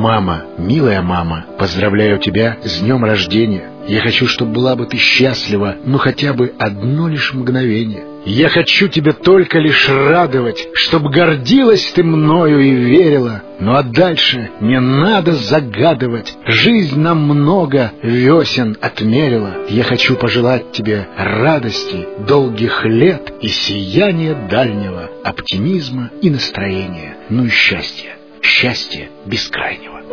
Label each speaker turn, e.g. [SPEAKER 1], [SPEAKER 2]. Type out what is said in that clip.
[SPEAKER 1] Мама, милая мама, поздравляю тебя с днем рождения. Я хочу, чтобы была бы ты счастлива, ну хотя бы одно лишь мгновение. Я хочу тебя только лишь радовать, чтоб гордилась ты мною и верила. Ну а дальше не надо загадывать, жизнь нам много весен отмерила. Я хочу пожелать тебе радости, долгих лет и сияния дальнего, оптимизма и настроения, ну и счастья, счастья бескрайнего.